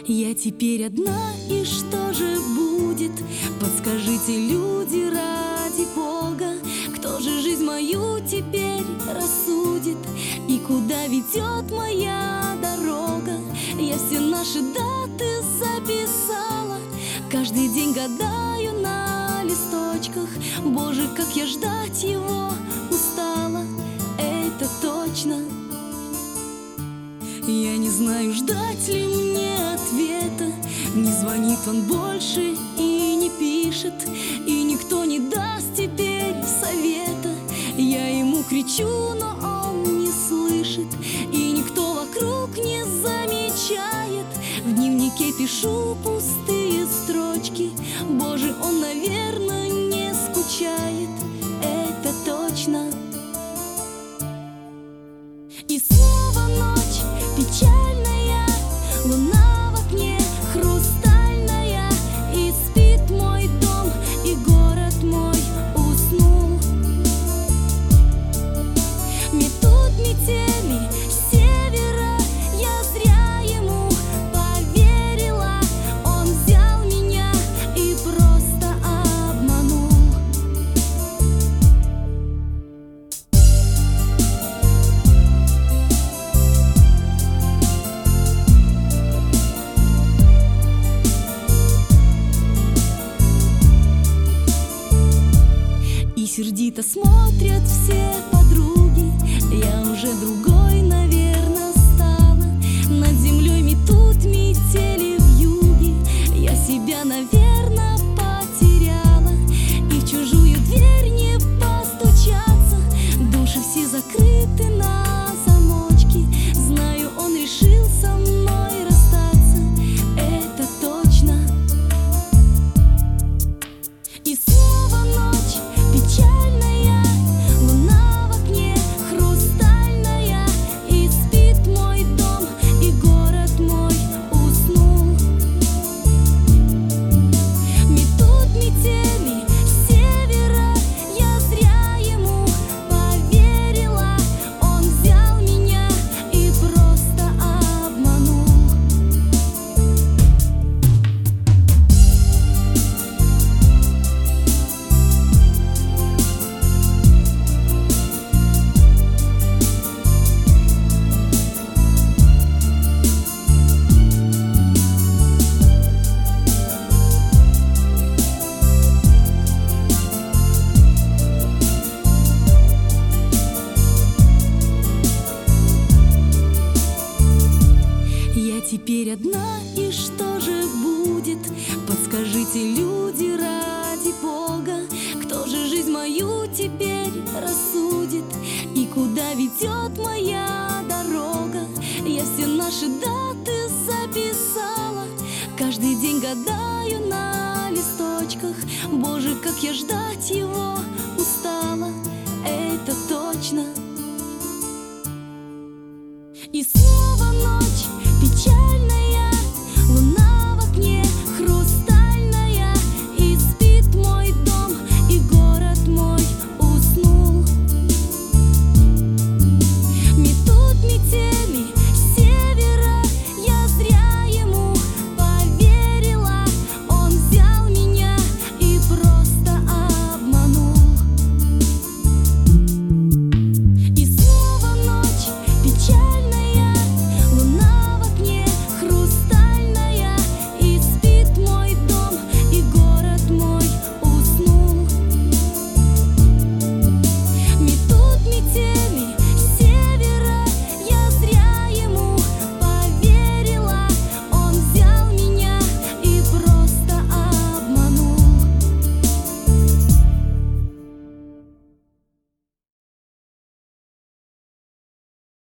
Я теперь одна, и что же будет? Подскажите, люди, ради Бога, кто же жизнь мою теперь рассудит? И куда ведет моя дорога? Я все наши даты записала, каждый день гадаю на листочках. Боже, как я ждать его устала, это точно. Я не знаю, ждать ли мне ответа. Не звонит он больше и не пишет, и никто не даст теперь совета. Я ему кричу, но он не слышит, и никто вокруг не замечает. В дневнике пишу пустые строчки. Боже, он, наверное, не скучает, это точно. И снова ночь печальная, луна в окне хрустальная, и спит мой дом, и город мой уснул. Метут метели с севера, я зря ему поверила. Он взял меня и просто обманул. И сердито смотрят все подруги, я уже другой, наверное, стала. Над землей метут метели вьюги, я себя, наверное, потеряла. И в чужую дверь не постучаться, души все закрыты на замочки. Знаю, он решил со мной расстаться, это точно. И снова ночь печальная, луна в окне хрустальная, и спит мой дом, и город мой уснул. Метут метели с севера, я зря ему поверила. Он взял меня и просто обманул. Я теперь одна, и что же будет? Подскажите, люди, ради Бога, кто же жизнь мою теперь рассудит? И куда ведет моя дорога? Я все наши даты записала, каждый день гадаю на листочках. Боже, как я ждать его устала.